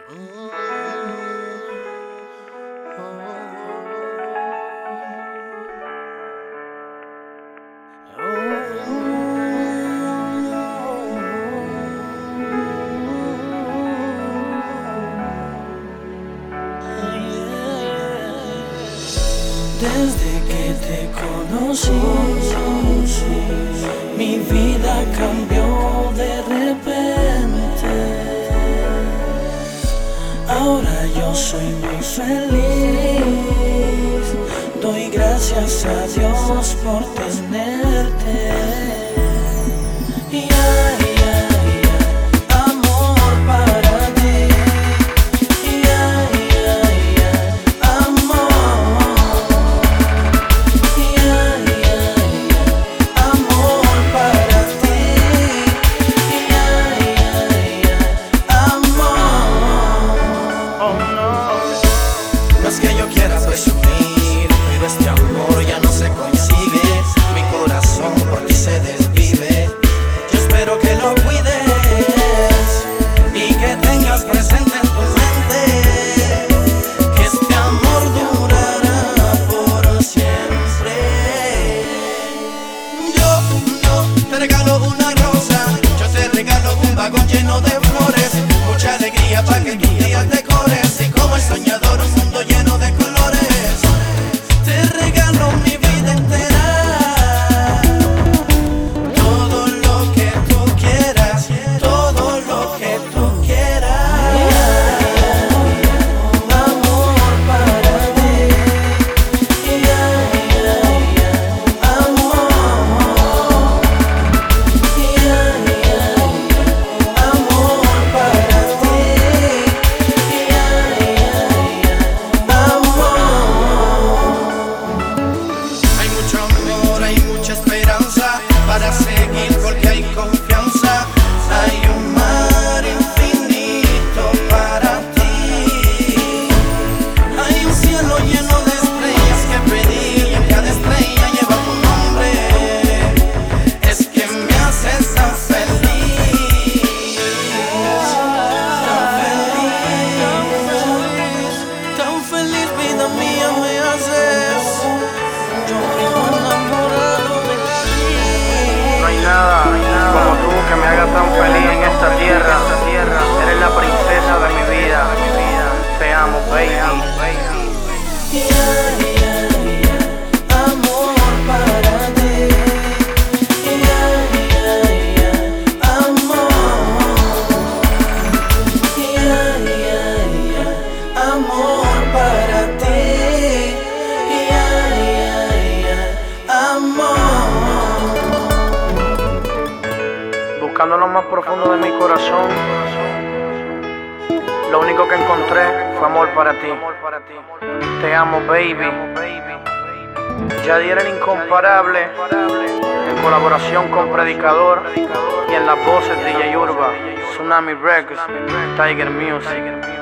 Desde que te conocí, mi vida cambió de repente. Ahora yo soy muy feliz. Doy gracias a Dios por tenerte. No es que yo quiera presumir, pero este amor ya no se consigue. Mi corazón por ti se desvive. Yo espero que lo cuides y que tengas presente en tu mente que este amor durará por siempre. Yo te regalo una rosa, yo te regalo un vagón lleno de flores, mucha alegría para que tus días decores, y como el soñador un mundo lleno de colores. Te regalo mi vida entera, todo lo que tú quieras, todo lo que tú quieras. Amor para ti, amor, amor para ti, hay mucho amor, hay mucha esperanza para seguir porque hay confianza. Hay un mar infinito para ti. Hay un cielo lleno de estrellas que pedí, y cada estrella lleva tu nombre. Es que me haces tan feliz, tan feliz, vida mía me haces. Yo vivo enamorado de ti. No hay nada como tú que me haga tan feliz en esta tierra. Eres la princesa de mi vida. Te amo, baby. Amor para ti. Amor. Amor para ti. Amor. Buscando lo más profundo de mi corazón, lo único que encontré fue amor para ti. Te amo, baby. Yadier el incomparable, en colaboración con Predicador, y en las voces DJ Urba, Tsunami Records, Tiger Music.